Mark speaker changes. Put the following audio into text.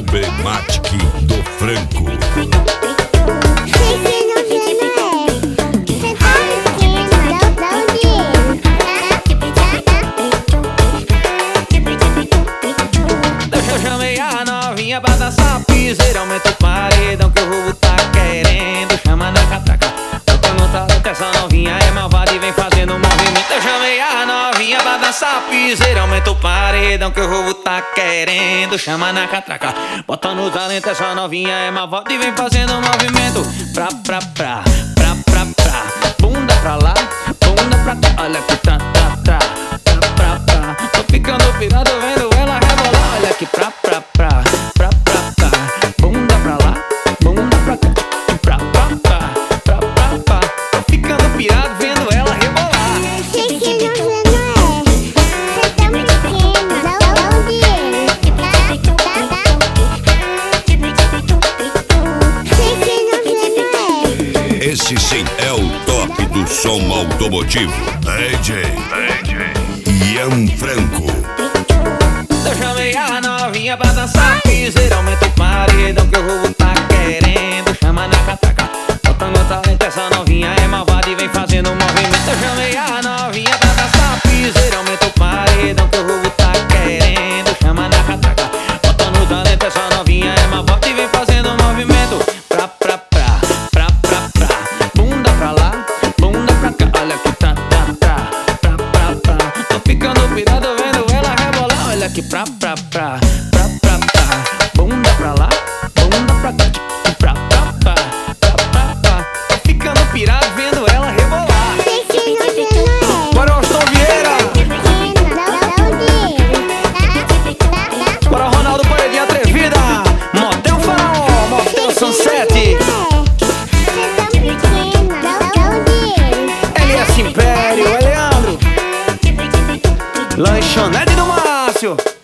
Speaker 1: Problematic do Franco.
Speaker 2: Eu chamei a novinha pra dançar piseira, aumenta o paredão que o roubo tá querendo. Chama na catraca, bota no talento, essa novinha é malvada e vem fazendo movimento. Eu chamei a novinha pra dançar piseira, aumenta o paredão que o roubo tá querendo. Chama na catraca, bota no talento, essa novinha é malvada e vem fazendo movimento. Pra, bunda pra lá, bunda pra cá, olha que pra, tô ficando pirado vendo ela rebolar. Olha que pra, bunda pra lá, bunda pra cá, tô ficando pirado vendo ela rebolar.
Speaker 1: Esse sim é o top do som automotivo. DJ Ian Franco.
Speaker 2: Eu chamei a novinha pra dançar piseira, aumenta o paredão que o roubo tá querendo. Chama na catraca, bota no talento, essa novinha é malvada e vem fazendo movimento. Eu chamei a novinha pra dançar piseira, aumenta o paredão que o roubo tá querendo. Chama na catraca, bota no talento, essa novinha é malvada e vem fazendo movimento. Pra, bunda pra lá, bunda pra cá, olha que tá, tô ficando pirado vendo ela rebolar. Olha que pra, bunda pra lá, bunda pra cá, tô ficando pirado vendo ela rebolar. Bora, Austin Vieira, bora, Ronaldo Paredinha Atrevida, Motel Faraó, Motel Sunset, LS Império, Leandro, Lanchonete do Márcio.